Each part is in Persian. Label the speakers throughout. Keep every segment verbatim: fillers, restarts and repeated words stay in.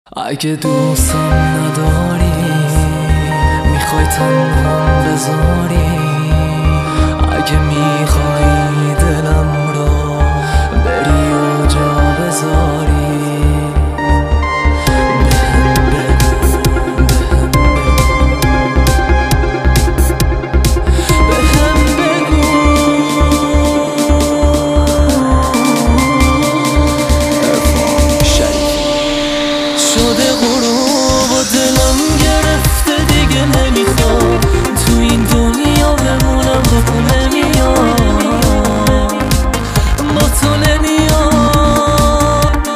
Speaker 1: اگه دوستم نداری میخوای تنها بذاری، اگه میخوای دلم رو بری و جا بذاری، بهم بگو شده غروب و دلم گرفته دیگه نمیخوام تو این دنیا بمونم، با نمیام با تو نمیام.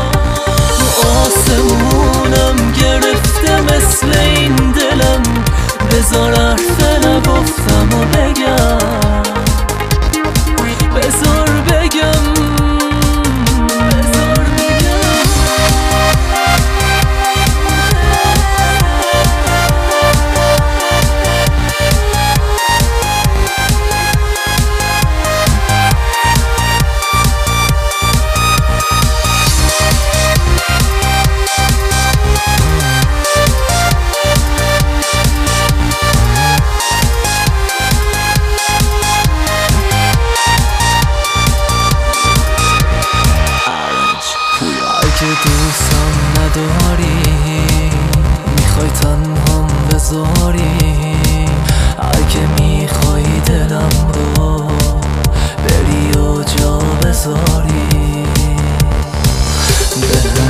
Speaker 1: آسمونم گرفته مثل این دلم، بذار حرف نگفتم و بگم، بذار بگم که دوستم نداری میخوای تنهام بذاری، اگه میخوای دلم رو بری و جا بذاری،